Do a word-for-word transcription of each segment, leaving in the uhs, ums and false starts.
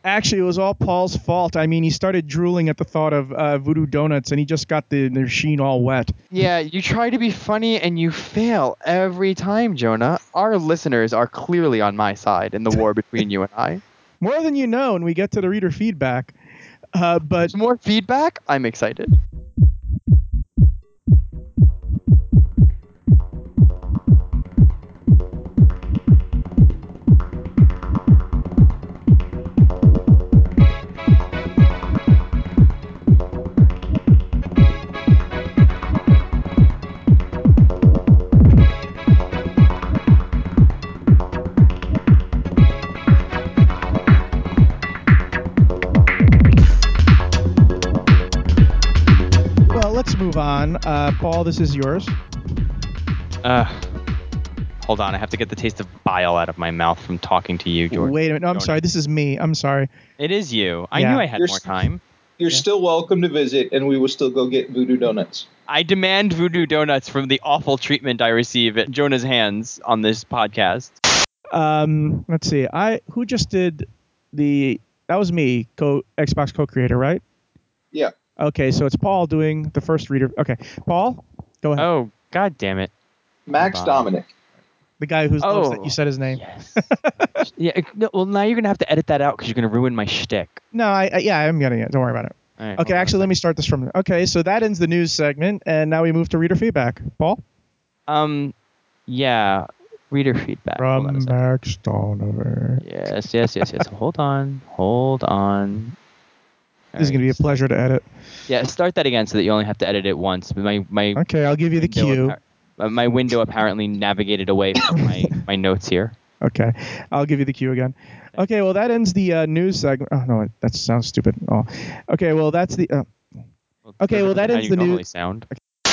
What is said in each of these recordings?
Actually, it was all Paul's fault. I mean, he started drooling at the thought of uh, Voodoo Donuts, and he just got the, the machine all wet. Yeah, you try to be funny, and you fail every time, Jonah. Our listeners are clearly on my side in the war between you and I. More than you know when we get to the reader feedback. Uh, but More feedback? I'm excited. Let's move on. Uh, Paul, this is yours. Uh, hold on. I have to get the taste of bile out of my mouth from talking to you, Jordan. Wait a minute. No, I'm Jonah. sorry. This is me. I'm sorry. It is you. I Yeah. knew I had You're more s- time. You're Yeah. still welcome to visit, and we will still go get Voodoo Donuts. I demand Voodoo Donuts from the awful treatment I receive at Jonah's hands on this podcast. Um, let's see. I who just did the that was me, co Xbox co-creator, right? Yeah. Okay, so it's Paul doing the first reader. Okay, Paul, go ahead. Oh, god damn it. Max Hold on. Dominic. The guy who's Oh, loves that you said his name. Yes. yeah. No, well, now you're gonna have to edit that out because you're gonna ruin my shtick. No, I, I yeah, I'm getting it. Don't worry about it. All right, Okay, hold on. actually, let me start this from. Okay, so that ends the news segment, and now we move to reader feedback. Paul, Um, yeah. Reader feedback. Hold on a from second. Max Donovan. Yes, yes, yes, yes. Hold on. Hold on. This is gonna be a pleasure to edit. Yeah, start that again so that you only have to edit it once. My my Okay, I'll give you the window cue. appar- uh, my window apparently navigated away from my, my notes here. Okay, I'll give you the cue again. Okay, well that ends the uh, news segment. Oh no, that sounds stupid. Oh, okay, well that's the. Uh, Okay, well, that how ends you the new- normally sound.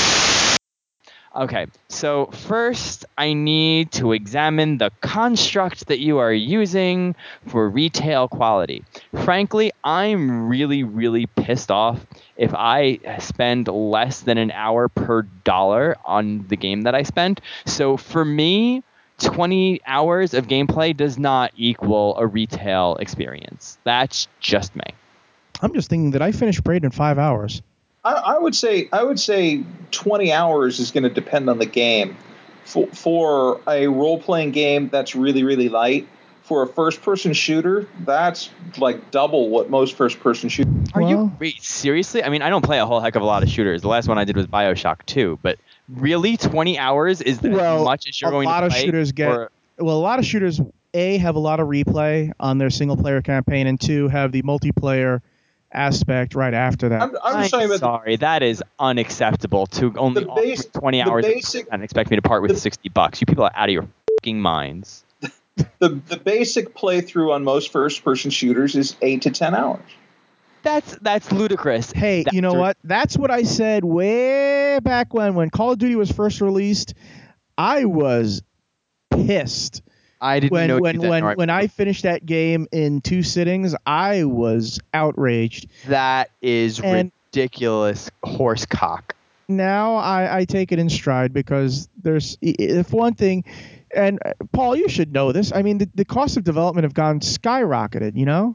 Okay, so first I need to examine the construct that you are using for retail quality. Frankly, I'm really, really pissed off if I spend less than an hour per dollar on the game that I spent. So for me, twenty hours of gameplay does not equal a retail experience. That's just me. I'm just thinking that I finished Braid in five hours. I, I would say I would say twenty hours is going to depend on the game. For, for a role-playing game, that's really, really light. For a first-person shooter, that's like double what most first-person shooters. Are you Well- wait, seriously? I mean, I don't play a whole heck of a lot of shooters. The last one I did was BioShock two, but really, twenty hours is that Well, as much as you're a going lot to of play? shooters get- for- Well, a lot of shooters, A, have a lot of replay on their single-player campaign, and two, have the multiplayer aspect right after that. I'm, I'm I'm just talking about sorry, that is unacceptable to only The offer base- me twenty the hours of basic- content and expect me to part with the- sixty bucks. You people are out of your fucking minds. the the basic playthrough on most first-person shooters is eight to ten hours. That's that's ludicrous. Hey, That's you know r- what? That's what I said way back when, when Call of Duty was first released. I was pissed. I didn't when know when you that when right. when I finished that game in two sittings, I was outraged. That is And- ridiculous horse cock. Now I, I take it in stride because there's i- if one thing, and uh, Paul, you should know this. I mean, the, the cost of development have gone skyrocketed. You know.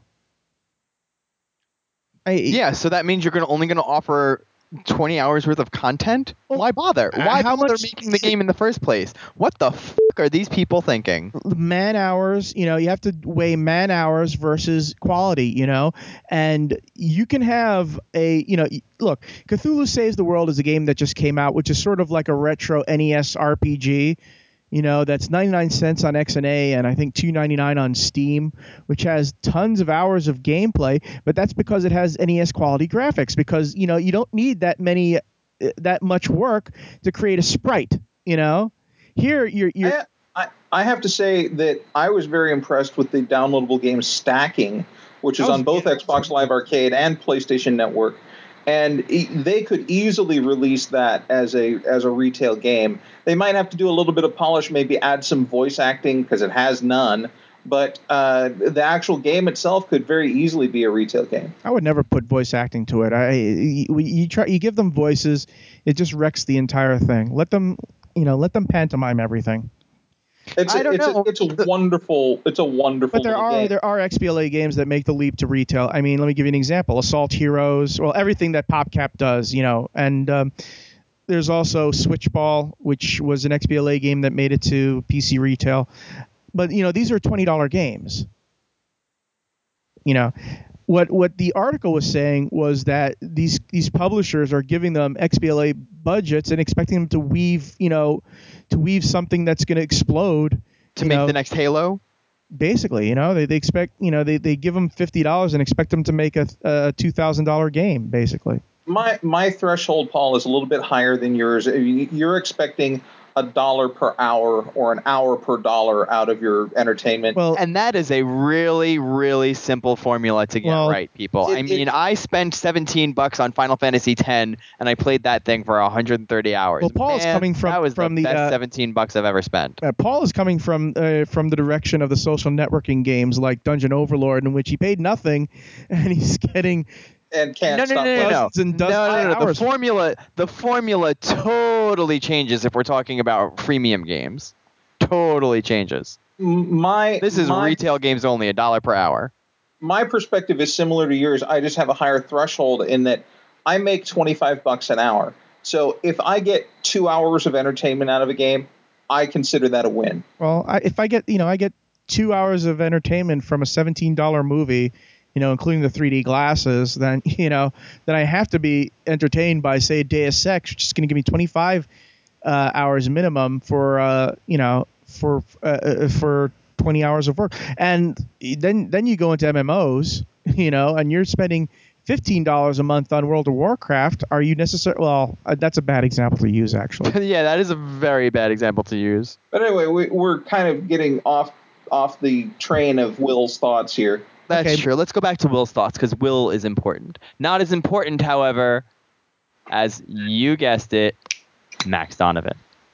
I, Yeah, so that means you're gonna only gonna offer twenty hours worth of content? Why bother? uh, Why how bother much- making the game in the first place? What the fuck are these people thinking? man hours, you know, you have to weigh man hours versus quality, you know, and you can have a, you know, y- look, Cthulhu Saves the World is a game that just came out, which is sort of like a retro N E S R P G, you know, that's ninety-nine cents on X N A and I think two ninety-nine on Steam, which has tons of hours of gameplay, but that's because it has N E S quality graphics because, you know, you don't need that many, uh, that much work to create a sprite, you know. Here, you're, you're I, I, I have to say that I was very impressed with the downloadable game stacking, which is That was- on both yeah, Xbox Live Arcade and PlayStation Network. And e- they could easily release that as a as a retail game. They might have to do a little bit of polish, maybe add some voice acting because it has none. But uh, the actual game itself could very easily be a retail game. I would never put voice acting to it. I you, you try you give them voices, it just wrecks the entire thing. Let them, you know, let them pantomime everything. It's I a, don't it's know. a, it's a wonderful it's a wonderful But there little are game. there are X B L A games that make the leap to retail. I mean, let me give you an example: Assault Heroes, well, everything that PopCap does, you know, and um, there's also Switchball, which was an X B L A game that made it to P C retail. But you know, these are twenty dollar games. You know, what what the article was saying was that these these publishers are giving them X B L A budgets and expecting them to weave, you know, to weave something that's going to explode To you make know, the next Halo? Basically, you know, they, they expect, you know, they, they give them fifty dollars and expect them to make a, a two thousand dollar game, basically. My my threshold, Paul, is a little bit higher than yours. You're expecting a dollar per hour or an hour per dollar out of your entertainment. Well, And that is a really, really simple formula to get Well, right, people. it- I mean, it- I spent seventeen bucks on Final Fantasy X, and I played that thing for one hundred thirty hours. Well, Paul is Man, coming from- that was from the, the, best uh, seventeen bucks I've ever spent. uh, Paul is coming from uh, from the direction of the social networking games like Dungeon Overlord, in which he paid nothing and he's getting and can't No, no, stop no, no, playing. no, dozens and dozens no, no, of no. The hours. formula, the formula totally changes if we're talking about freemium games. Totally changes. My This is my, retail games only, a dollar per hour. my perspective is similar to yours. I just have a higher threshold in that I make twenty-five bucks an hour. So if I get two hours of entertainment out of a game, I consider that a win. Well, I, if I get, you know, I get two hours of entertainment from a seventeen dollar movie, you know, including the three D glasses, then, you know, then I have to be entertained by, say, Deus Ex, which is going to give me twenty-five uh, hours minimum for, uh, you know, for uh, for twenty hours of work. And then then you go into M M Os, you know, and you're spending fifteen dollars a month on World of Warcraft. Are you necessary? Well, uh, that's a bad example to use, actually. Yeah, that is a very bad example to use. But anyway, we, we're kind of getting off off the train of Will's thoughts here. That's Okay. true. Let's go back to Will's thoughts, because Will is important. Not as important, however, as you guessed it, Max Donovan.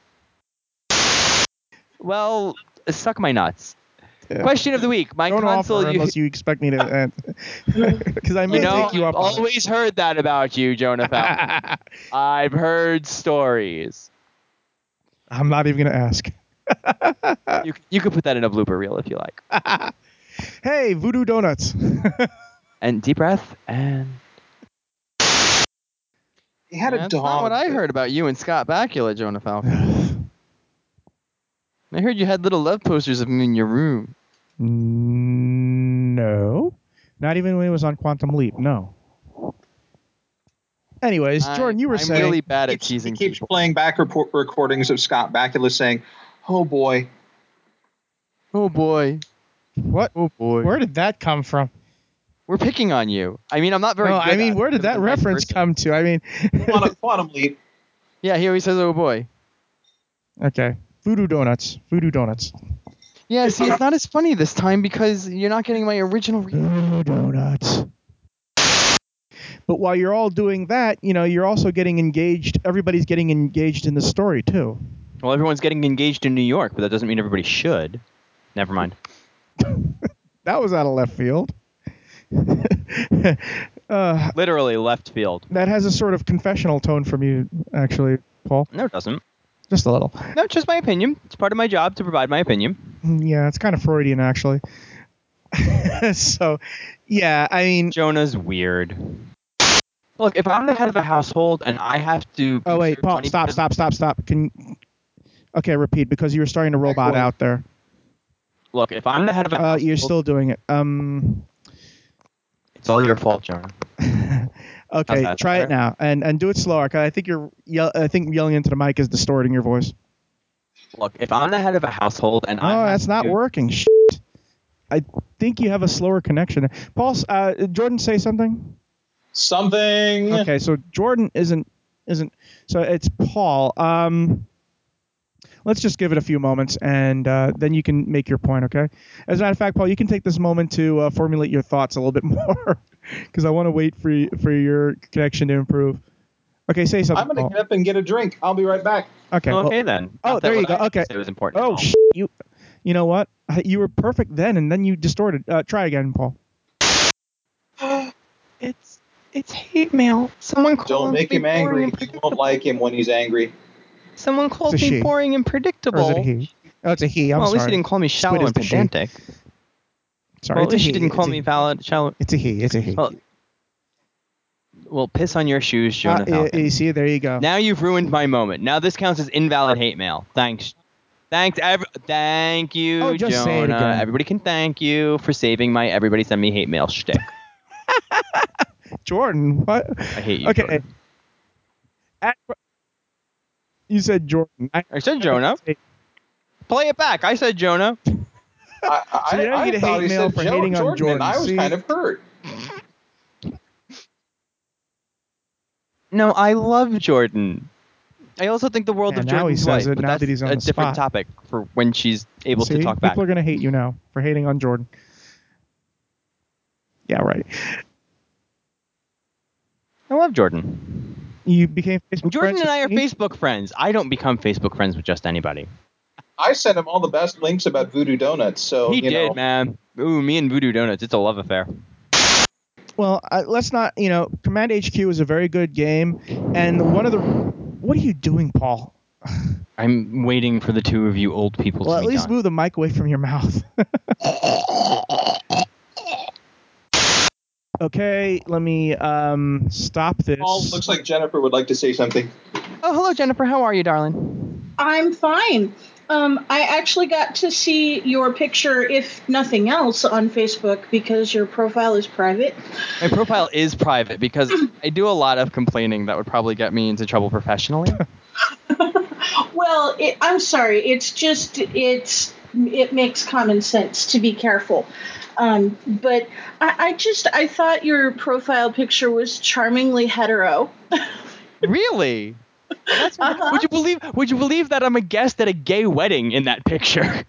Well, suck my nuts. Yeah. Question of the week. My Don't console. offer You, unless you expect me to, because I may you know, take you I've up on it. always heard that about you, Jonah Falcon. I've heard stories. I'm not even going to ask. You you could put that in a blooper reel if you like. Hey, Voodoo Donuts. And deep breath. And He had a that's dog. not what I heard about you and Scott Bakula, Jonah Falcon. I heard you had little love posters of me in your room. No. Not even when it was on Quantum Leap. No. Anyways, I- Jordan, you were I'm saying. really bad at Keeps- teasing he keeps people. playing back report recordings of Scott Bakula saying, "Oh boy, Oh boy. What? Oh boy. Where did that come from? We're picking on you. I mean, I'm not very No, good I mean, at where it did because that I'm a nice reference person. come to? I mean, quantum, quantum leap." Yeah, he always says, oh boy. okay. Voodoo Donuts. Voodoo Donuts. Yeah, see, it's not as funny this time because you're not getting my original re- Voodoo Donuts. But while you're all doing that, you know, you're also getting engaged. Everybody's getting engaged in the story, too. Well, everyone's getting engaged in New York, but that doesn't mean everybody should. Never mind. That was out of left field. uh, Literally left field. that has a sort of confessional tone from you, actually, Paul. No, it doesn't. Just a little. No, it's just my opinion. It's part of my job to provide my opinion. Yeah, it's kind of Freudian, actually. So, yeah, I mean... Jonah's weird. Look, if I'm the head of a household and I have to... Oh, wait, serve Paul, twenty stop, percent stop, stop, stop. Can... Okay, repeat, because you were starting to robot Echoing. out there. Look, if I'm the head of a Uh, household... you're still doing it. Um... It's all your fault, Jonah. Okay, that, try it better? now, and and do it slower. 'Cause I think you're, yell- I think yelling into the mic is distorting your voice. Look, if I'm the head of a household and I Oh, have that's not to- working. Shit. I think you have a slower connection. Paul, uh, Jordan, say something. Something. Okay, so Jordan isn't isn't. So it's Paul. Um, let's just give it a few moments, and uh, then you can make your point. Okay. As a matter of fact, Paul, you can take this moment to uh, formulate your thoughts a little bit more, because I want to wait for you, for your connection to improve. Okay, say something. I'm gonna Paul. get up and get a drink. I'll be right back. Okay. well- Okay, then. Oh, Not that there you what go. I had to Okay. say was important. Oh, at all. sh- you. You know what? You were perfect then, and then you distorted. Uh, try again, Paul. It's it's hate mail. Someone calls Don't make me him boring angry. and You predictable. won't like him when he's angry. Someone calls It's a me she. boring and Or is it predictable. he? Oh, it's a he. I'm well, at sorry. least he didn't call me shallow Squid is and the she. pedantic. Sorry, Well, it's at least a she he. didn't call It's a me he. valid, shallow. It's a he. It's a he. Well, well, piss on your shoes, Jonah Uh, Falcon. you see, there you go. Now you've ruined my moment. Now this counts as invalid hate mail. Thanks. Thanks. Ev- thank you, Oh, just Jonah. say it again. Everybody can thank you for saving my everybody send me hate mail shtick. Jordan, what? I hate you, Okay. Jordan. At, you said Jordan. I, I said Jonah. Play it back. I said Jonah. I, I, So you don't I get thought hate he mail said for Jo- hating on Jordan, and Jordan. I was See? kind of hurt. No, I love Jordan. I also think the world Yeah, of now he Jordan's says wife, it, but now that's that he's on a the different spot. topic for when she's able See? to talk back. People are going to hate you now for hating on Jordan. Yeah, right. I love Jordan. You became Facebook Jordan friends and I are with me? Facebook friends. I don't become Facebook friends with just anybody. I sent him all the best links about Voodoo Donuts, so He you did, know. man. Ooh, me and Voodoo Donuts. It's a love affair. Well, uh, let's not, you know, Command H Q is a very good game. And one of the... What are you doing, Paul? I'm waiting for the two of you old people Well, to at be least done. move the mic away from your mouth. Okay, let me um, stop this. Paul, looks like Jennifer would like to say something. Oh, hello, Jennifer. How are you, darling? I'm fine. Um, I actually got to see your picture, if nothing else, on Facebook because your profile is private. My profile is private because I do a lot of complaining that would probably get me into trouble professionally. Well, it, I'm sorry. It's just it's it makes common sense to be careful. Um, but I, I just I thought your profile picture was charmingly hetero. Really? That's, Uh-huh. Would you believe? Would you believe that I'm a guest at a gay wedding in that picture?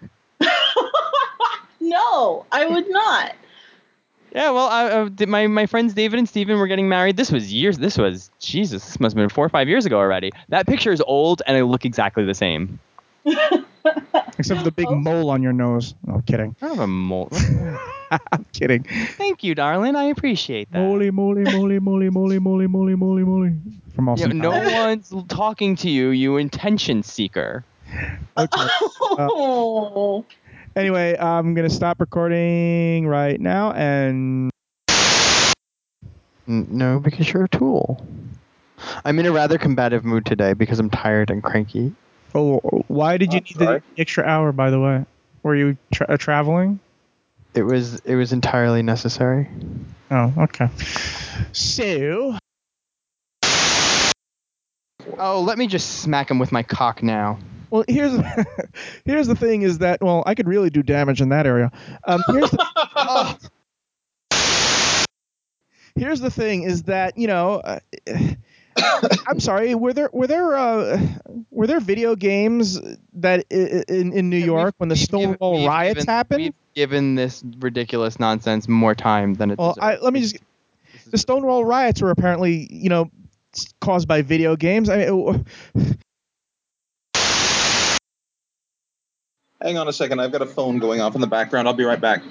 No, I would not. Yeah, well, I, uh, did my my friends David and Steven were getting married. This was years. This was Jesus. This must have been four or five years ago already. That picture is old, and I look exactly the same. Except for the big Oh. mole on your nose. No, I'm kidding. I don't have a mole. I'm kidding. Thank you, darling. I appreciate that. Moly, moly, moly, moly, moly, moly, moly, moly, moly. From You Austin know, no Powers. one's talking to you, you intention seeker. Okay. Oh. Anyway, I'm going to stop recording right now and... No, because you're a tool. I'm in a rather combative mood today because I'm tired and cranky. Oh, why did you That's need the right. extra hour, by the way? Were you tra- uh, traveling? It was it was entirely necessary. Oh, okay. So... Oh, let me just smack him with my cock now. Well, here's here's the thing is that, well, I could really do damage in that area. Um, here's the... Oh, Here's the thing: is that you know, uh, I'm sorry. Were there were there uh, were there video games that i- in in New yeah, York we've- when the we've given- Stonewall we've riots given- happened? We've given this ridiculous nonsense more time than it Well, I, deserves. let me just. The Stonewall riots were apparently, you know, caused by video games. I mean, Hang on a second. I've got a phone going off in the background. I'll be right back.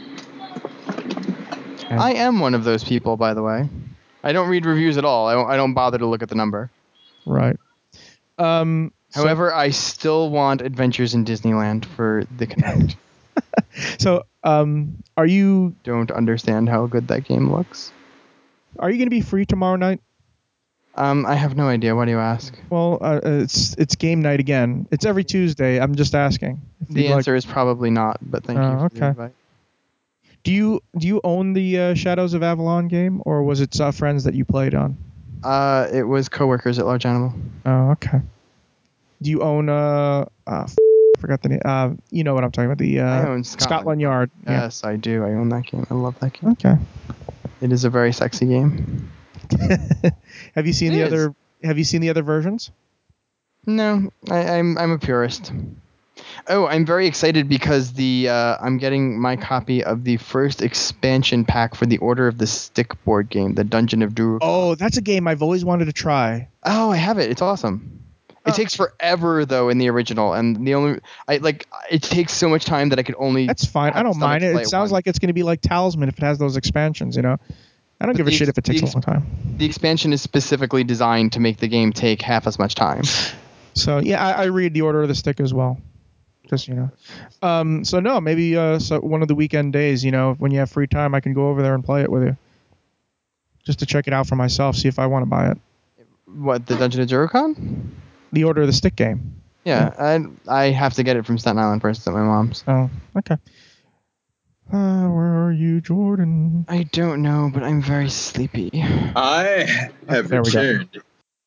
I am one of those people, by the way. I don't read reviews at all. I don't, I don't bother to look at the number. right. Um. so- However, I still want Adventures in Disneyland for the Kinect. So, um, are you Don't understand how good that game looks. are you going to be free tomorrow night? Um, I have no idea. Why do you ask? Well, uh, it's it's game night again. It's every Tuesday. I'm just asking. If The you'd like- answer is probably not, but thank Oh, you for okay. the invite. Do you do you own the uh, Shadows of Avalon game, or was it uh, friends that you played on? Uh, it was coworkers at Large Animal. Oh, okay. Do you own uh, uh f- I forgot the name. Uh, you know what I'm talking about. The uh, I own Scotland, Yard. Yes, I do. I own that game. I love that game. Yeah. It is a very sexy game. Okay. Have you seen It the is. other? Have you seen the other versions? No, I, I'm I'm a purist. Oh, I'm very excited because the uh, I'm getting my copy of the first expansion pack for the Order of the Stick board game, the Dungeon of Duru. Oh, that's a game I've always wanted to try. Oh, I have it. It's awesome. It Oh. takes forever though in the original, and the only I like it takes so much time that I could only. That's fine. I have don't stomach mind to it. play It it sounds once. like it's going to be like Talisman if it has those expansions. You know, I don't But give a the shit ex- if it takes the a ex- long time. The expansion is specifically designed to make the game take half as much time. So yeah, I, I read the Order of the Stick as well. Just, you know. Um, so no, maybe uh, so one of the weekend days, you know, when you have free time, I can go over there and play it with you. Just to check it out for myself, see if I want to buy it. What, the Dungeon of Durocon? The Order of the Stick game. Yeah, I I have to get it from Staten Island first at my mom's. Oh, okay. Uh, where are you, Jordan? I don't know, but I'm very sleepy. I have There we go. returned.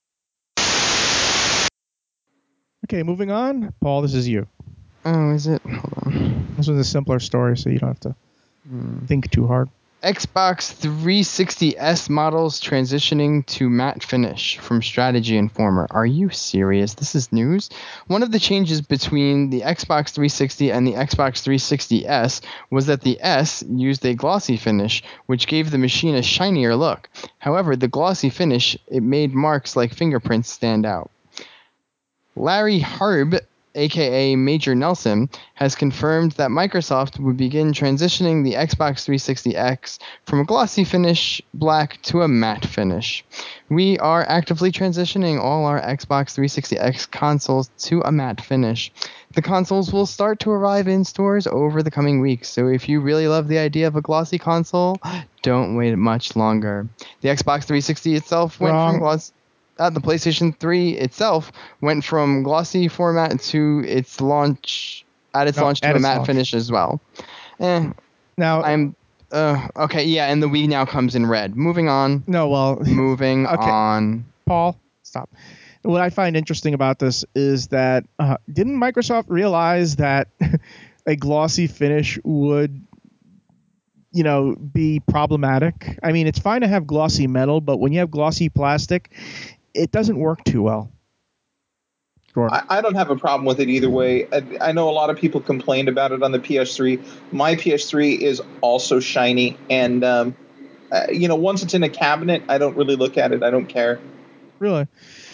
Okay, moving on. Paul, this is you. Oh, is it? Hold on. This was a simpler story, so you don't have to Hmm. think too hard. Xbox three sixty S models transitioning to matte finish from Strategy Informer. Are you serious? This is news? One of the changes between the Xbox three sixty and the Xbox three sixty S was that the S used a glossy finish, which gave the machine a shinier look. However, the glossy finish, it made marks like fingerprints stand out. Larry Harb, aka Major Nelson, has confirmed that Microsoft would begin transitioning the Xbox three sixty X from a glossy finish black to a matte finish. We are actively transitioning all our Xbox three sixty X consoles to a matte finish. The consoles will start to arrive in stores over the coming weeks, so if you really love the idea of a glossy console, don't wait much longer. The Xbox three sixty itself went Wrong. from glossy... Uh, the PlayStation three itself went from glossy format to its launch at its No, launch to at a its matte launch. finish as well. Eh, Now, I'm uh, okay, yeah, and the Wii now comes in red. Moving on. no, well, Moving Okay. on. Paul, stop. What I find interesting about this is that uh, didn't Microsoft realize that a glossy finish would, you know, be problematic? I mean, it's fine to have glossy metal, but when you have glossy plastic, it doesn't work too well. Jordan. I, I don't have a problem with it either way. I, I know a lot of people complained about it on the P S three. My P S three is also shiny, and um, uh, you know, once it's in a cabinet, I don't really look at it. I don't care. Really?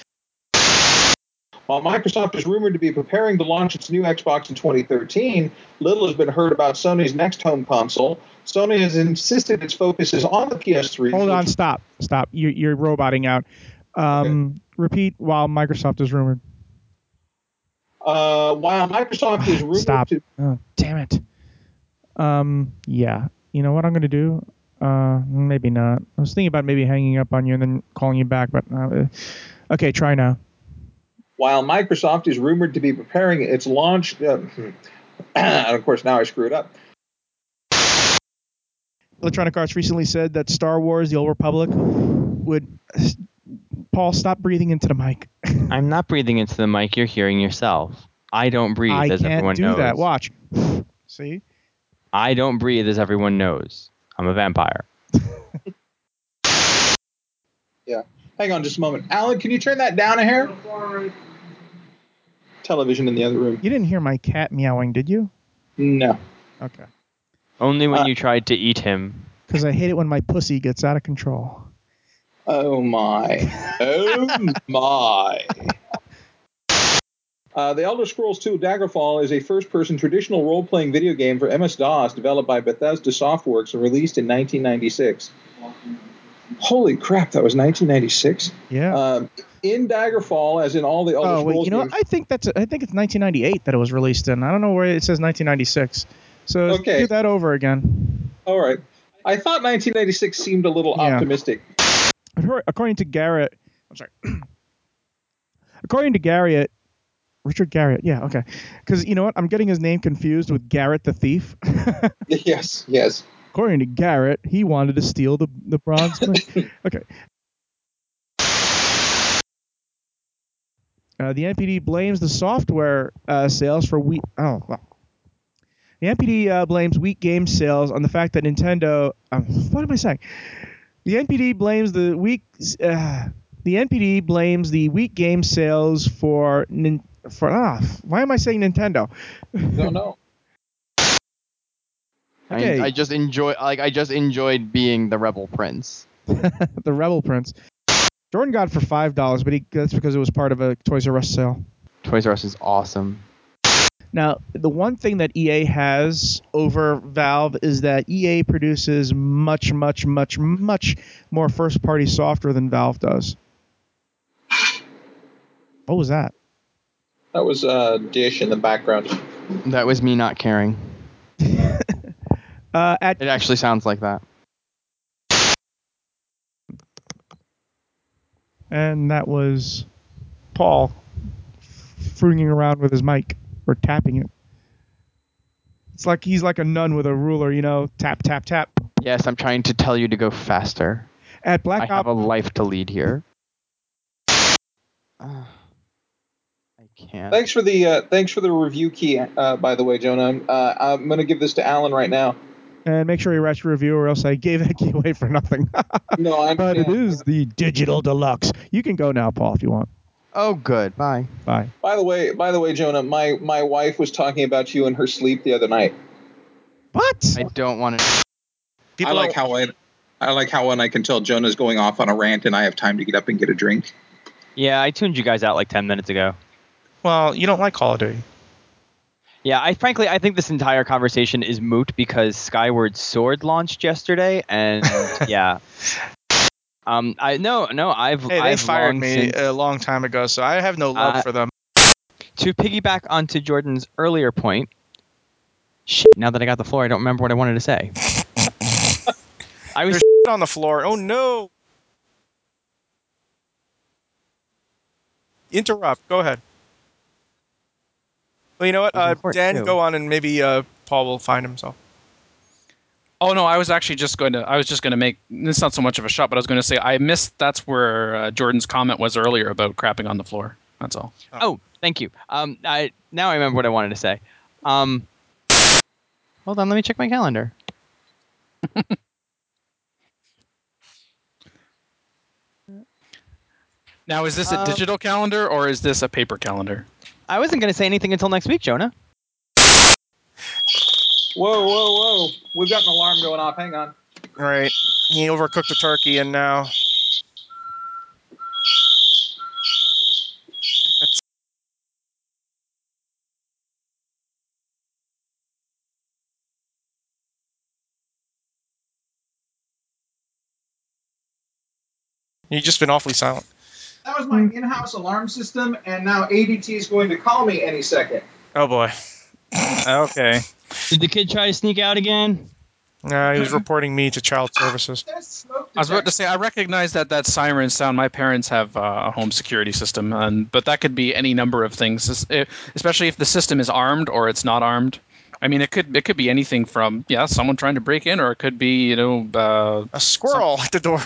While Microsoft is rumored to be preparing to launch its new Xbox in twenty thirteen, little has been heard about Sony's next home console. Sony has insisted its focus is on the P S three. Hold on, which- stop, stop. You're, you're roboting out. Um, Repeat while Microsoft is rumored. Uh, while Microsoft is rumored Stop. to Oh, damn it. Um, yeah. You know what I'm going to do? Uh, maybe not. I was thinking about maybe hanging up on you and then calling you back, but uh, okay, try now. while Microsoft is rumored to be preparing its launch, uh, and of course now I screwed up. Electronic Arts recently said that Star Wars: The Old Republic would. Paul, stop breathing into the mic. I'm not breathing into the mic. You're hearing yourself. I don't breathe, I as can't everyone do knows. that. Watch. See? I don't breathe, as everyone knows. I'm a vampire. Yeah. Hang on just a moment. Alan, can you turn that down a hair? Television in the other room. You didn't hear my cat meowing, did you? No. Okay. Only when Uh, you tried to eat him. Because I hate it when my pussy gets out of control. Oh my. Oh my. Uh, the Elder Scrolls two Daggerfall is a first-person traditional role-playing video game for M S DOS developed by Bethesda Softworks and released in nineteen ninety-six. Holy crap, that was nineteen ninety-six? Yeah. Um, in Daggerfall, as in all the Elder oh, Scrolls wait, you know, games... I think that's I think it's nineteen ninety-eight that it was released in. I don't know where it says nineteen ninety-six. So Okay. do that over again. All right. I thought nineteen ninety-six seemed a little Yeah. optimistic. According to Garrett, I'm sorry. According to Garrett, Richard Garrett, yeah, okay. Because you know what? I'm getting his name confused with Garrett the Thief. Yes, yes. According to Garrett, he wanted to steal the, the bronze plate. Okay. Uh, the N P D blames the software uh, sales for weak. Oh, well. The N P D uh, blames weak game sales on the fact that Nintendo. Um, what am I saying? The N P D blames the weak. Uh, the N P D blames the weak game sales for nin, for ah. Why am I saying Nintendo? Don't know. Okay. I, I just enjoy like I just enjoyed being the Rebel Prince. The Rebel Prince. Jordan got it for five dollars, but he, that's because it was part of a Toys R Us sale. Toys R Us is awesome. Now, the one thing that E A has over Valve is that E A produces much, much, much, much more first-party software than Valve does. What was that? That was uh, Dish in the background. That was me not caring. uh, at It actually sounds like that. and that was Paul froonging around with his mic or tapping it. It's like he's like a nun with a ruler, you know, tap, tap, tap. Yes, I'm trying to tell you to go faster. At Black I Ops, have a life to lead here. Uh, I can't. Thanks for the uh, thanks for the review key. Uh, by the way, Jonah, uh, I'm going to give this to Alan right now. and make sure you write your review, or else I gave that key away for nothing. No, I but it understand. is the digital deluxe. You can go now, Paul, if you want. Oh, good. Bye. Bye. By the way, by the way, Jonah, my my wife was talking about you in her sleep the other night. What? I don't want to. I like how I, I like how when I can tell Jonah's going off on a rant and I have time to get up and get a drink. Yeah, I tuned you guys out like ten minutes ago. Well, you don't like Call of Duty. Yeah, I frankly I think this entire conversation is moot because Skyward Sword launched yesterday, and yeah. Um, I no no I've Hey, they I've fired long me since, a long time ago, so I have no love Uh, for them. to piggyback onto Jordan's earlier point. Shit, now that I got the floor, I don't remember what I wanted to say. I was There's on the floor. Oh no! Interrupt. Go ahead. Well, you know what? He's in Uh, court, Dan, too. go on, and maybe uh, Paul will find himself. Oh no, I was actually just going to. I was just going to make. It's not so much of a shot, but I was going to say I missed. That's where uh, Jordan's comment was earlier about crapping on the floor. That's all. Oh, thank you. Um, I now I remember what I wanted to say. Um, hold on, let me check my calendar. Now, is this a Um, digital calendar or is this a paper calendar? I wasn't going to say anything until next week, Jonah. Whoa, whoa, whoa! We've got an alarm going off. Hang on. All right. He overcooked the turkey, and now. That's... You've just been awfully silent. That was my in-house alarm system, and now A D T is going to call me any second. Oh boy. Okay. Did the kid try to sneak out again? Uh, he was reporting me to child services. I was about to say I recognize that that siren sound. My parents have uh, a home security system, and but that could be any number of things, es- eh, especially if the system is armed or it's not armed. I mean, it could it could be anything from yeah, someone trying to break in, or it could be you know uh, A squirrel at the door.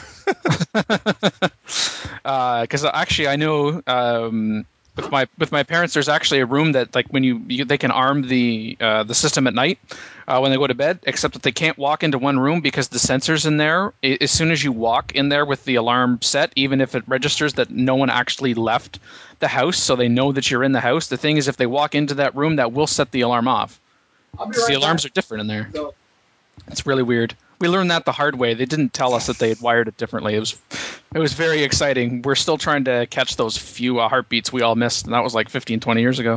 because uh, actually I know um, with my with my parents there's actually a room that like when you, you they can arm the uh, the system at night uh, when they go to bed, except that they can't walk into one room because the sensors in there, i- as soon as you walk in there with the alarm set, even if it registers that no one actually left the house, so they know that you're in the house, the thing is if they walk into that room, that will set the alarm off. I'll be 'Cause right the alarms back. are different in there. So, It's really weird. We learned that the hard way. They didn't tell us that they had wired it differently. It was, it was very exciting. We're still trying to catch those few uh, heartbeats we all missed, and that was like fifteen, twenty years ago.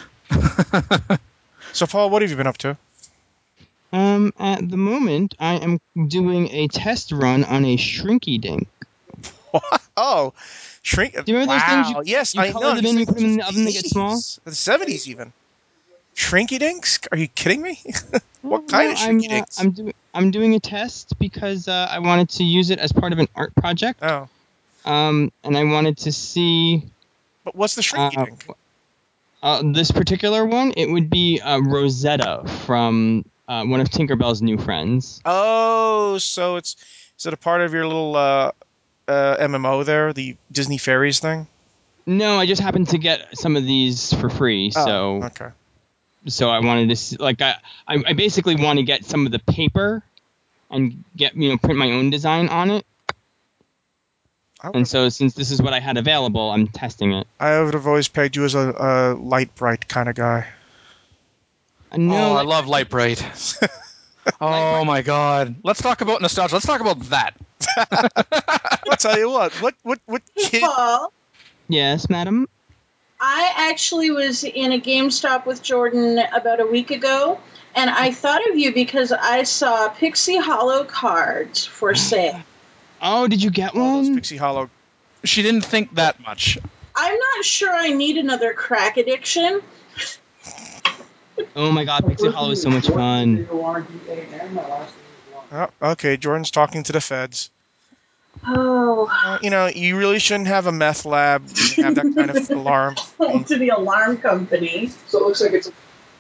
So, Paul, what have you been up to? Um, at the moment, I am doing a test run on a Shrinky Dink. Oh, shrink. Do you remember those wow. things you- yes, you I color know. them in, you These put them in the things oven, they get small? eighties, The seventies even. Shrinky dinks? Are you kidding me? What Well, kind no, of I'm, shrinky uh, dinks? I'm doing I'm doing a test because uh, I wanted to use it as part of an art project. Oh, Um, and I wanted to see but what's the shrinky uh, dink? uh, this particular one. It would be uh, Rosetta from uh, one of Tinkerbell's new friends. Oh, so it's is it a part of your little uh, uh, M M O there, the Disney Fairies thing? No, I just happened to get some of these for free, so Oh, okay. so I wanted to see, like I, I I basically want to get some of the paper and get you know print my own design on it. I would, And so since this is what I had available, I'm testing it. I would have always pegged you as a, a light bright kind of guy. Uh, No, Oh, I like, love Light Bright. Oh my God. Let's talk about nostalgia. Let's talk about that. I'll tell you what. What what what kid? Paul, yes, madam. I actually was in a GameStop with Jordan about a week ago, and I thought of you because I saw Pixie Hollow cards for sale. Oh, did you get All those one? Pixie Hollow. She didn't think that much. I'm not sure I need another crack addiction. Oh my god, Pixie Hollow is so much fun. Oh, okay, Jordan's talking to the feds. Oh, Uh, you know, you really shouldn't have a meth lab and have that kind of alarm. to the alarm company. So it looks like it's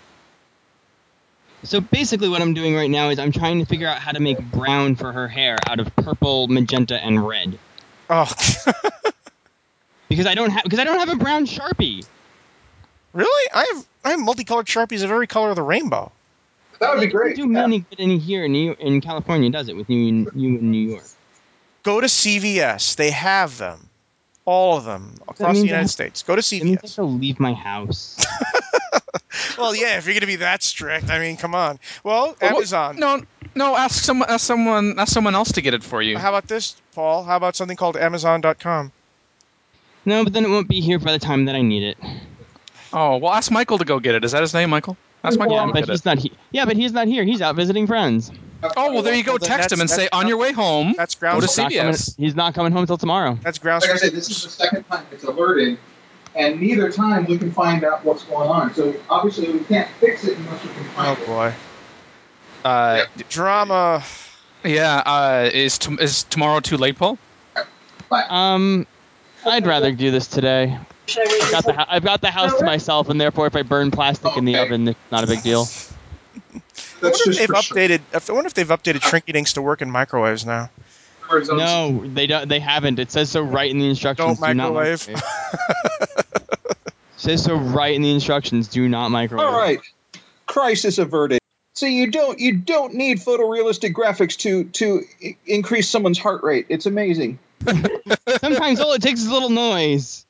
So basically what I'm doing right now is I'm trying to figure out how to make brown for her hair out of purple, magenta, and red. Oh, Because I don't have because I don't have a brown Sharpie. really? I have I have multicolored Sharpies of every color of the rainbow. that would be It great. doesn't do me any good in here in, New, in California, does it? With you in, you in New York. Go to C V S. They have them. All of them across the means I United have- States. Go to That means I have C V S. to leave my house. Well, yeah, if you're going to be that strict, I mean, come on. Well, Well, Amazon. No, no. Ask someone. Ask someone. Ask someone else to get it for you. How about this, Paul? How about something called Amazon dot com? No, but then it won't be here by the time that I need it. Oh, well, ask Michael to go get it. Is that his name, Michael? Ask Michael Yeah, to go but get he's it. not here. Yeah, but he's not here. He's out visiting friends. Oh, well, there you go. Well, then Text him and that's- say, that's on your ground- way home, That's go grounds. to He's not coming, C V S. he's not coming home till tomorrow. That's grounds. Like I for said, this is the second time it's alerted, and neither time we can find out what's going on. So obviously we can't fix it unless we can Oh find it. boy, Uh, drama. yeah. Uh, is t- is tomorrow too late, Paul? Um, I'd rather do this today. Should I wait I've got the, hou- I've got the house to myself, and therefore, if I burn plastic in the Okay. oven, it's not a big deal. I That's wonder if just they've for sure. updated. I wonder if they've updated Shrinky Dinks to work in microwaves now. No, they don't. They haven't. It says so right in the instructions. Don't Do not microwave. microwave. Says so right in the instructions. Do not microwave. All right, crisis averted. So you don't you don't need photorealistic graphics to to I- increase someone's heart rate. It's amazing. Sometimes all it takes is a little noise.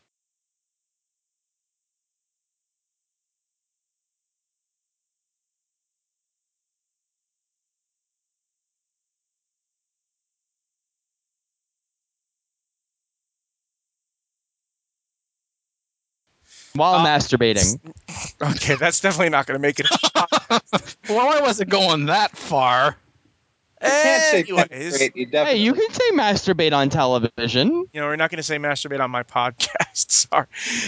While Uh, masturbating. Okay, that's definitely not going to make it. Well, I wasn't going that far. Can't say Anyways, penetrate, you Hey, definitely. you can say masturbate on television. you know, we're not going to say masturbate on my podcast. Sorry.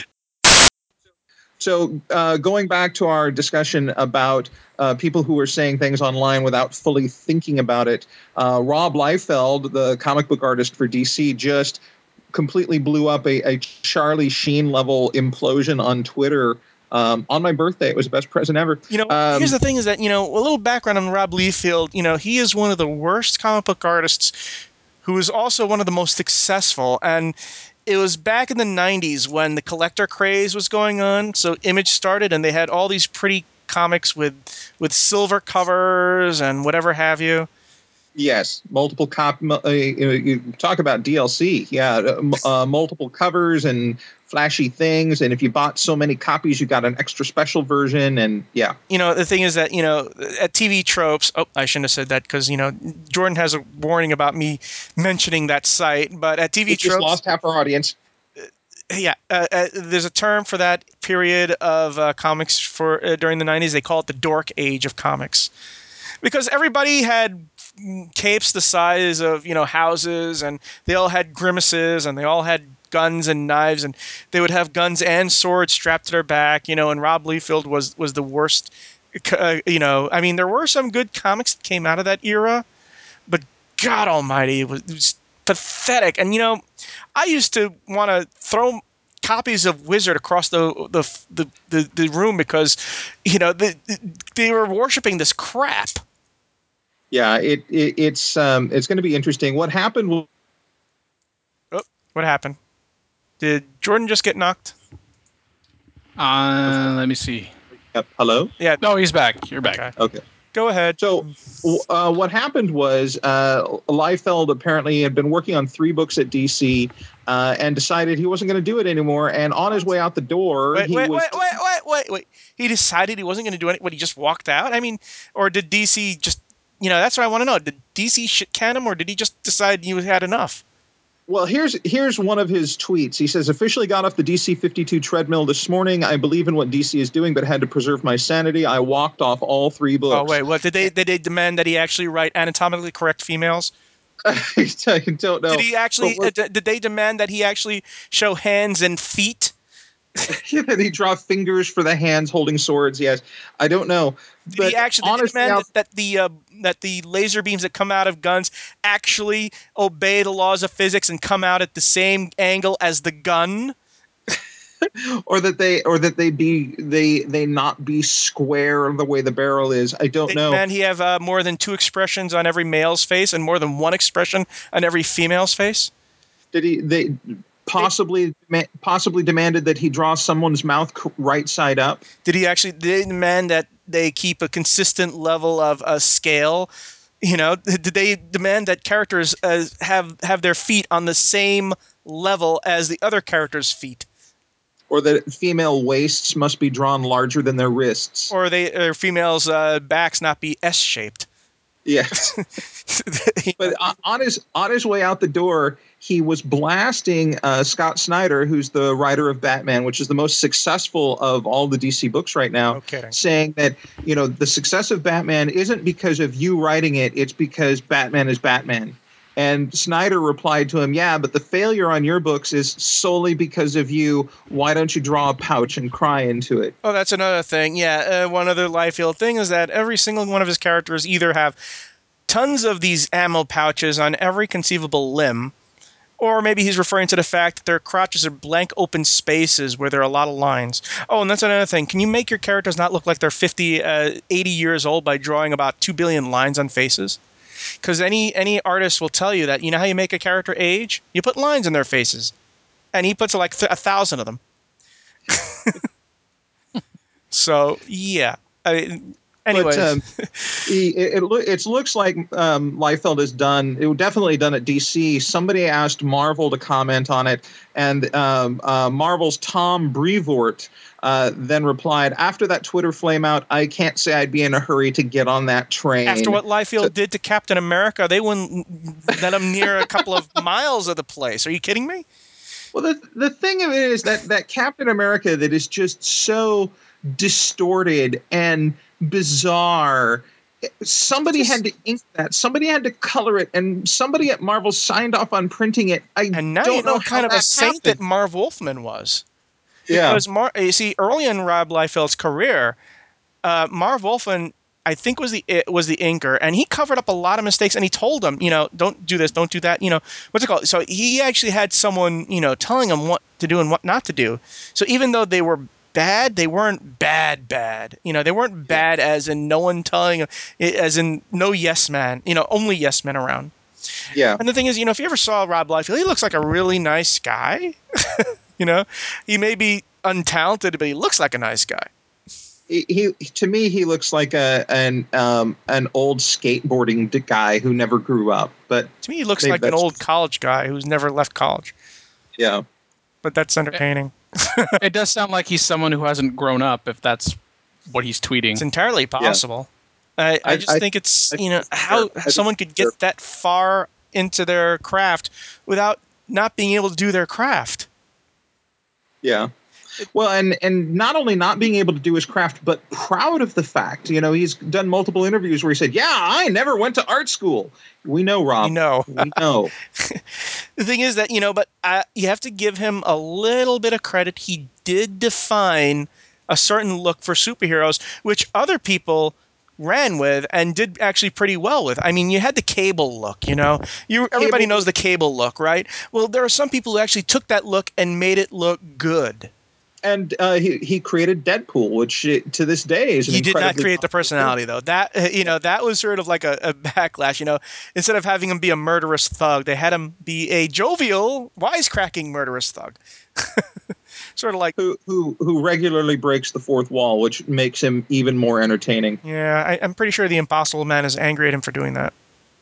So, uh, going back to our discussion about uh, people who are saying things online without fully thinking about it, uh, Rob Liefeld, the comic book artist for D C, just completely blew up a, a Charlie Sheen level implosion on Twitter um, on my birthday. It was the best present ever. You know, Um, here's the thing: is that you know a little background on Rob Liefeld. You know, he is one of the worst comic book artists, who is also one of the most successful. And it was back in the nineties when the collector craze was going on. So Image started, and they had all these pretty comics with with silver covers and whatever have you. Yes, multiple cop. Uh, you, you talk about D L C. Yeah, uh, m- uh, multiple covers and flashy things. And if you bought so many copies, you got an extra special version. And yeah, You know, the thing is that, you know, at T V Tropes, oh, I shouldn't have said that because, you know, Jordan has a warning about me mentioning that site. But at T V we just Tropes, lost half our audience. yeah, uh, uh, there's a term for that period of uh, comics for uh, during the nineties. They call it the dork age of comics. Because everybody had capes the size of, you know, houses, and they all had grimaces, and they all had guns and knives, and they would have guns and swords strapped to their back, you know, and Rob Liefeld was was the worst. Uh, you know, I mean, there were some good comics that came out of that era, but God almighty, it was, it was pathetic. And, you know, I used to want to throw copies of Wizard across the the the, the, the room because, you know, the, they were worshiping this crap. Yeah, it, it it's um it's going to be interesting. What happened? Was, Oh, what happened? Did Jordan just get knocked? Uh, let me see. uh, hello. Yeah. No, he's back. You're back. Okay. Okay. Go ahead. So, uh, what happened was uh, Liefeld apparently had been working on three books at D C uh, and decided he wasn't going to do it anymore. And on his way out the door, Wait, he wait, was. wait, wait, wait, wait, wait. He decided he wasn't going to do it. What, he just walked out? I mean, or did D C just, you know, that's what I want to know. Did D C shit can him, or did he just decide he had enough? Well, here's here's one of his tweets. He says, "Officially got off the D C fifty-two treadmill this morning. I believe in what D C is doing, but had to preserve my sanity. I walked off all three books." Oh, wait, what? Did they did they demand that he actually write anatomically correct females? I don't know. Did he actually, uh, d- did they demand that he actually show hands and feet? Did he draw fingers for the hands holding swords? Yes, I don't know. Did but he actually did he honestly, demand I'll- that, that the uh, that the laser beams that come out of guns actually obey the laws of physics and come out at the same angle as the gun? or that they or that they be they they not be square the way the barrel is. I don't Did know. man he have uh, more than two expressions on every male's face and more than one expression on every female's face? Did he? They possibly possibly demanded that he draw someone's mouth c- right side up. Did he actually did they demand that they keep a consistent level of a uh, scale? You know, did they demand that characters uh, have have their feet on the same level as the other characters' feet? Or that female waists must be drawn larger than their wrists. Or they or females' uh, backs not be S-shaped. Yes. But on his on his way out the door, he was blasting uh, Scott Snyder, who's the writer of Batman, which is the most successful of all the D C books right now. No kidding. Saying that, you know, the success of Batman isn't because of you writing it; it's because Batman is Batman. And Snyder replied to him, "Yeah, but the failure on your books is solely because of you. Why don't you draw a pouch and cry into it?" Oh, that's another thing. Yeah, uh, one other Liefeld thing is that every single one of his characters either have tons of these ammo pouches on every conceivable limb, or maybe he's referring to the fact that their crotches are blank open spaces where there are a lot of lines. Oh, and that's another thing. Can you make your characters not look like they're fifty, uh, eighty years old by drawing about two billion lines on faces? Because any any artist will tell you that, you know how you make a character age? You put lines in their faces. And he puts like th- a thousand of them. So, yeah. I, anyways. But um, he, it, it, lo- it looks like um, Liefeld has done, it definitely done at D C. Somebody asked Marvel to comment on it, and um, uh, Marvel's Tom Brevoort uh, then replied, "After that Twitter flame out, I can't say I'd be in a hurry to get on that train." After what Liefeld So- did to Captain America, they wouldn't let him near a couple of miles of the place. Are you kidding me? Well, the the thing of it is that that Captain America that is just so distorted and bizarre. Somebody Just- had to ink that. Somebody had to color it, and somebody at Marvel signed off on printing it. I And now don't you know know what kind how of a that saint that happened. Marv Wolfman was. Yeah, Because Mar- you see, early in Rob Liefeld's career, uh, Marv Wolfman, I think, was the was the inker, and he covered up a lot of mistakes. And he told them, you know, don't do this, don't do that. You know, what's it called? So he actually had someone, you know, telling him what to do and what not to do. So even though they were bad, they weren't bad bad. You know, they weren't bad as in no one telling him, as in no yes man. You know, only yes men around. yeah. And the thing is, you know, if you ever saw Rob Liefeld, he looks like a really nice guy. You know, he may be untalented, but he looks like a nice guy. He, he to me he looks like a an um an old skateboarding d- guy who never grew up. But To me, he looks maybe like an that's- old college guy who's never left college. yeah. But that's entertaining. It does sound like he's someone who hasn't grown up, if that's what he's tweeting. It's entirely possible. I, I I- just I- think it's, I you know, think it's how fair. I think someone it's could fair. get that far into their craft without not being able to do their craft. Yeah. Well, and and not only not being able to do his craft, but proud of the fact. You know, he's done multiple interviews where he said, "Yeah, I never went to art school." We know, Rob. You know. We know. The thing is that, you know, but uh, you have to give him a little bit of credit. He did define a certain look for superheroes, which other people ran with and did actually pretty well with. I mean, you had the Cable look, you know. You everybody Cable- knows the Cable look, right? Well, there are some people who actually took that look and made it look good. And uh, he he created Deadpool, which uh, to this day is an He did not incredibly create the popular personality, though. That uh, you know, that was sort of like a, a backlash. You know, instead of having him be a murderous thug, they had him be a jovial, wisecracking murderous thug. Sort of like, who who who regularly breaks the fourth wall, which makes him even more entertaining. yeah, I, I'm pretty sure the Impossible Man is angry at him for doing that.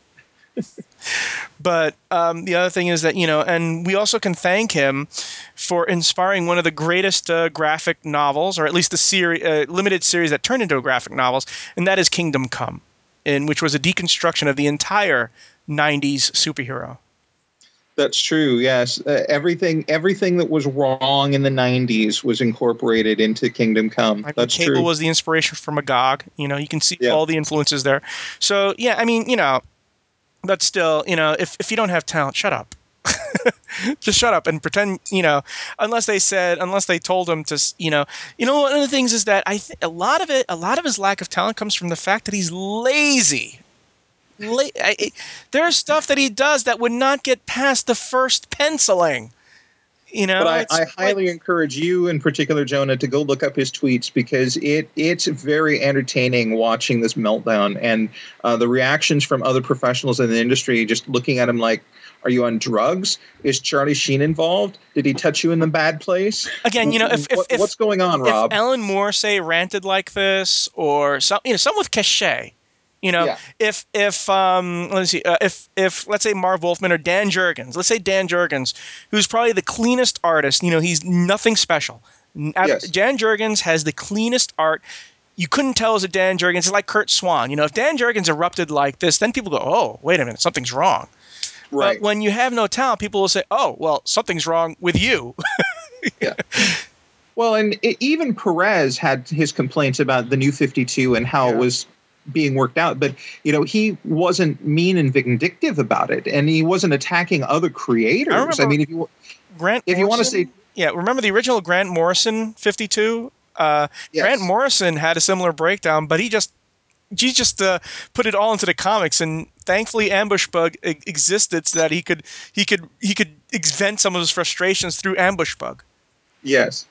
But um, the other thing is that, you know, and we also can thank him for inspiring one of the greatest uh, graphic novels, or at least the series, uh, limited series that turned into graphic novels, and that is Kingdom Come, in which was a deconstruction of the entire nineties superhero. That's true. Yes, uh, everything everything that was wrong in the nineties was incorporated into Kingdom Come. I mean, That's Cable true. was the inspiration for Magog. You know, you can see Yeah. all the influences there. So, yeah, I mean, you know, but still, you know, if, if you don't have talent, shut up. Just shut up and pretend, you know, unless they said, unless they told him to, s- you know, you know, one of the things is that I think a lot of it, a lot of his lack of talent comes from the fact that he's lazy. La- I, it, there's stuff that he does that would not get past the first penciling. You know, But I, it's I highly like- encourage you, in particular, Jonah, to go look up his tweets because it it's very entertaining watching this meltdown and uh, the reactions from other professionals in the industry. Just looking at him like, "Are you on drugs? Is Charlie Sheen involved? Did he touch you in the bad place?" Again, you know, if, if, what, if what's going on, if Rob? Ellen Moore say ranted like this, or some, you know, some with cachet. You know, Yeah. if if um, let's see, uh, if if let's say Marv Wolfman or Dan Jurgens, let's say Dan Jurgens, who's probably the cleanest artist. You know, he's nothing special. N- ab- Yes. Dan Jurgens has the cleanest art. You couldn't tell it was a Dan Jurgens. It's like Kurt Swan. You know, if Dan Jurgens erupted like this, then people go, "Oh, wait a minute, something's wrong." Right. But when you have no talent, people will say, "Oh, well, something's wrong with you." Yeah. Well, and it, even Perez had his complaints about the new fifty-two and how Yeah. it was being worked out. But, you know, he wasn't mean and vindictive about it. And he wasn't attacking other creators. I I, remember- mean, if you Grant if you want to Morrison- say, yeah, remember the original Grant Morrison fifty-two? Uh, yes. Grant Morrison had a similar breakdown, but he just he just uh, put it all into the comics, and thankfully Ambush Bug e- existed so that he could he could he could vent some of his frustrations through Ambush Bug. yes.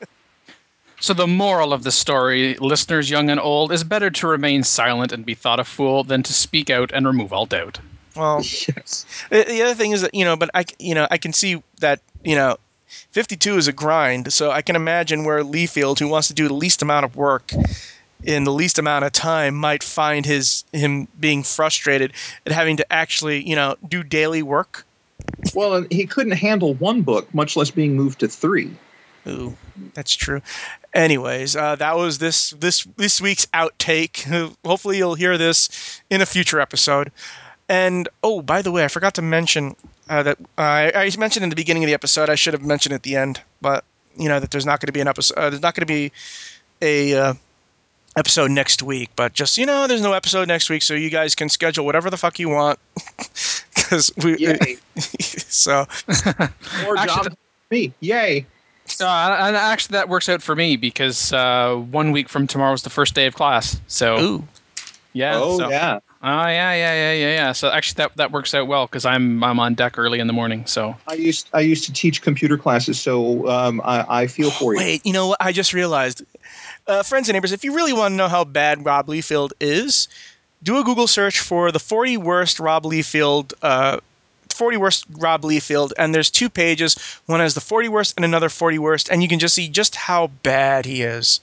So the moral of the story, listeners young and old, is better to remain silent and be thought a fool than to speak out and remove all doubt. Well, Yes. the the other thing is that, you know, but I c- you know I can see that, you know, fifty-two is a grind, so I can imagine where Leafield, who wants to do the least amount of work in the least amount of time, might find his him being frustrated at having to actually, you know, do daily work. Well, and he couldn't handle one book, much less being moved to three. Ooh, that's true. Anyways, uh, that was this this this week's outtake. Hopefully, you'll hear this in a future episode. And oh, by the way, I forgot to mention uh, that uh, I, I mentioned in the beginning of the episode. I should have mentioned at the end, but you know that there's not going to be an episode. Uh, there's not going to be a uh, episode next week. But just, you know, there's no episode next week, so you guys can schedule whatever the fuck you want. Because we, Yay. so More Actually, job for me. Yay. Uh, and actually, that works out for me because uh, one week from tomorrow is the first day of class. So ooh, yeah. oh, so, yeah. Oh yeah, yeah, yeah, yeah, yeah. So actually, that that works out well because I'm I'm on deck early in the morning. So I used I used to teach computer classes, so um, I, I feel for you. wait, you know what? I just realized, uh, friends and neighbors, if you really want to know how bad Rob Liefeld is, do a Google search for the forty worst Rob Liefeld. Uh, forty worst Rob Liefeld, and there's two pages. One has the forty worst and another forty worst, and you can just see just how bad he is.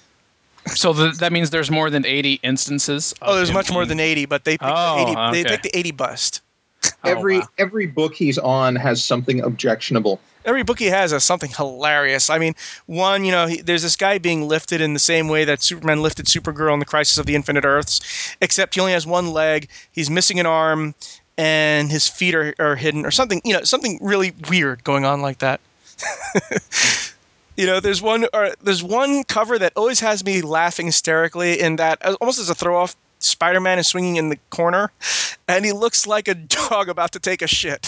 so the, that means there's more than eighty instances. Of Oh, there's him much more being- than eighty, but they picked Oh, the eighty. They okay. picked the eighty bust. Oh, Every wow. every book he's on has something objectionable. Every book he has has something hilarious. I mean, one, you know, he, there's this guy being lifted in the same way that Superman lifted Supergirl in the Crisis of the Infinite Earths, except he only has one leg, he's missing an arm, and his feet are, are hidden, or something, you know, something really weird going on like that. You know, there's one or there's one cover that always has me laughing hysterically, in that, almost as a throw off, Spider-Man is swinging in the corner, and he looks like a dog about to take a shit.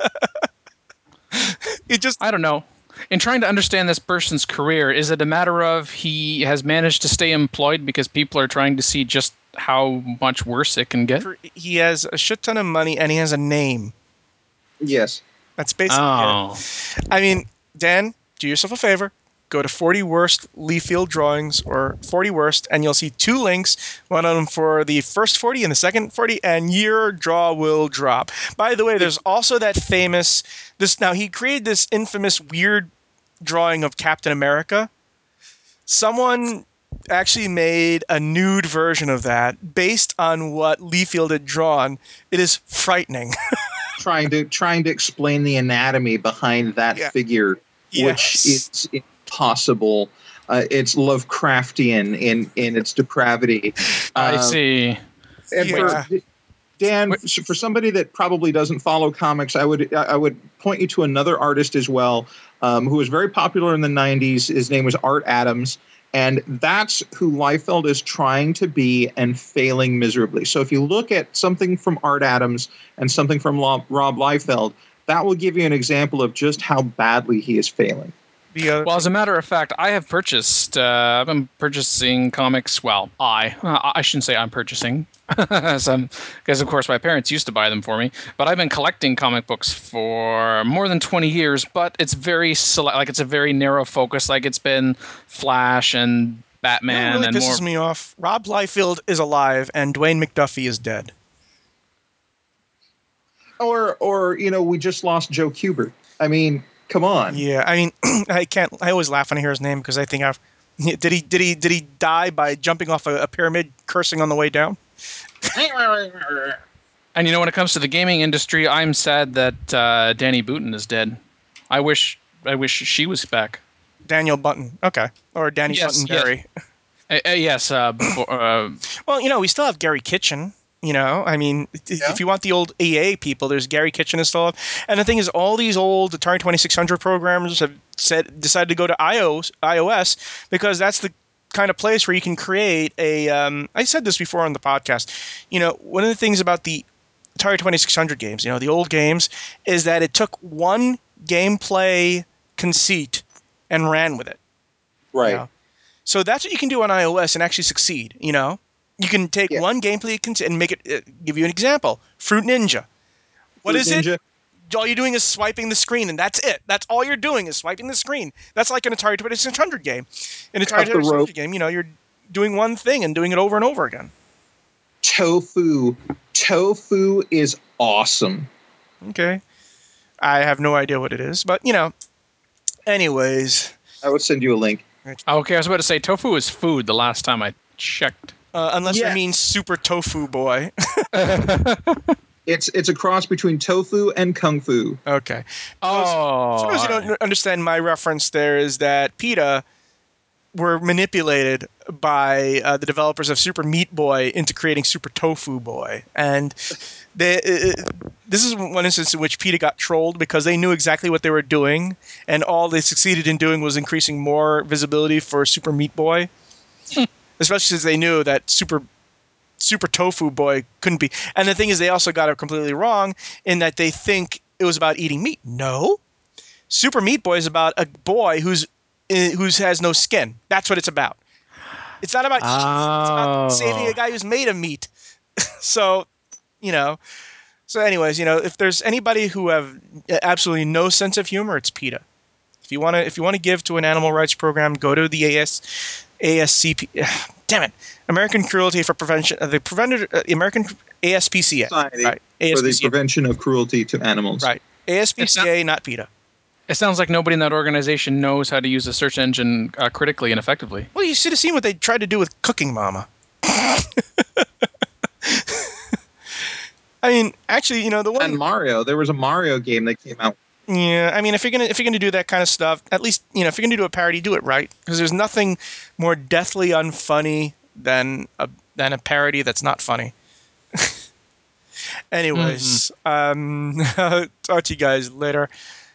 He just I don't know. In trying to understand this person's career, is it a matter of he has managed to stay employed because people are trying to see just how much worse it can get? he has a shit ton of money and he has a name. Yes. That's basically Oh. it. I mean, Dan, do yourself a favor. Go to forty Worst Leafield Drawings, or forty Worst, and you'll see two links. One of them for the first forty and the second forty, and your draw will drop. By the way, there's also that famous... this. Now, he created this infamous weird drawing of Captain America. Someone actually made a nude version of that based on what Leafield had drawn. It is frightening. trying to trying to explain the anatomy behind that Yeah. figure, Yes. which is impossible. Uh, it's Lovecraftian in in its depravity. I Uh, see. And Yeah. for Dan, for for somebody that probably doesn't follow comics, I would I would point you to another artist as well, um, who was very popular in the nineties. His name was Art Adams, and that's who Liefeld is trying to be and failing miserably. So if you look at something from Art Adams and something from Lo- Rob Liefeld, that will give you an example of just how badly he is failing. The other Well, as a matter of fact, I have purchased. Uh, I've been purchasing comics. Well, I uh, I shouldn't say I'm purchasing, some because of course my parents used to buy them for me. But I've been collecting comic books for more than twenty years. But it's very select, like it's a very narrow focus. Like it's been Flash and Batman You know what really and pisses more. me off? Rob Liefeld is alive and Dwayne McDuffie is dead. Or, or you know, we just lost Joe Kubert. I mean, come on. Yeah, I mean, I can't. I always laugh when I hear his name because I think I've. Did he? Did he? Did he die by jumping off a, a pyramid, cursing on the way down? And you know, when it comes to the gaming industry, I'm sad that uh, Danny Booton is dead. I wish I wish she was back. Daniel Button. Okay, or Danny Yes, Buttonberry. Uh, uh, yes, uh, before, uh, Well, you know, we still have Gary Kitchen. You know, I mean, Yeah. if you want the old E A people, there's Gary Kitchen is still up. And the thing is, all these old Atari twenty-six hundred programmers have said decided to go to iOS, iOS because that's the kind of place where you can create a. Um, I said this before on the podcast. You know, one of the things about the Atari twenty-six hundred games, you know, the old games, is that it took one gameplay conceit and ran with it. Right. Yeah. So that's what you can do on iOS and actually succeed. You know, you can take Yeah. one gameplay con- and make it. Uh, give you an example: Fruit Ninja. What Fruit is Ninja. it? All you're doing is swiping the screen, and that's it. That's all you're doing is swiping the screen. That's like an Atari twenty-six hundred game. In Atari Cut the twenty-six hundred rope. game, you know, you're doing one thing and doing it over and over again. Tofu. Tofu is awesome. Okay, I have no idea what it is, but you know. Anyways, I would send you a link. okay, I was about to say tofu is food. The last time I checked. uh, unless Yeah. you mean Super Tofu Boy. It's it's a cross between tofu and kung fu. Okay. Oh, For those who all don't right. understand my reference, there is that PETA were manipulated by uh, the developers of Super Meat Boy into creating Super Tofu Boy, and they, uh, this is one instance in which PETA got trolled because they knew exactly what they were doing, and all they succeeded in doing was increasing more visibility for Super Meat Boy, especially since they knew that Super Super Tofu Boy couldn't be. And the thing is, they also got it completely wrong in that they think it was about eating meat. No, Super Meat Boy is about a boy who's who has no skin. That's what it's about. It's not about eating. It's about saving a guy who's made of meat. So, you know. So, anyways, you know, if there's anybody who have absolutely no sense of humor, it's PETA. If you want to, if you want to give to an animal rights program, go to the A S A S C P. Damn it, American Cruelty for Prevention. Uh, the Prevented uh, the American A S P C A. Society Right. for the A S P C A. prevention of cruelty to animals. Right. A S P C A, not PETA. It sounds like nobody in that organization knows how to use a search engine uh, critically and effectively. Well, you should have seen what they tried to do with Cooking Mama. I mean, actually, you know, the one. And Mario, there was a Mario game that came out. Yeah, I mean, if you're gonna if you're gonna do that kind of stuff, at least you know if you're gonna do a parody, do it right, because there's nothing more deathly unfunny than a than a parody that's not funny. Anyways, um, I'll talk to you guys later.